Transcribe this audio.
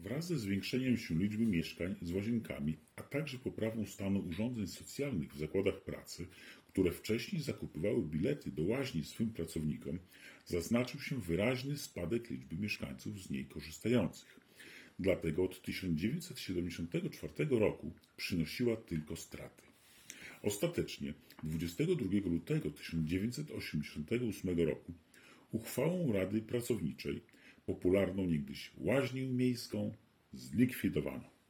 Wraz ze zwiększeniem się liczby mieszkań z łazienkami, a także poprawą stanu urządzeń socjalnych w zakładach pracy, które wcześniej zakupywały bilety do łaźni swym pracownikom, zaznaczył się wyraźny spadek liczby mieszkańców z niej korzystających. Dlatego od 1974 roku przynosiła tylko straty. Ostatecznie 22 lutego 1988 roku uchwałą Rady Pracowniczej popularną niegdyś łaźnię miejską zlikwidowano.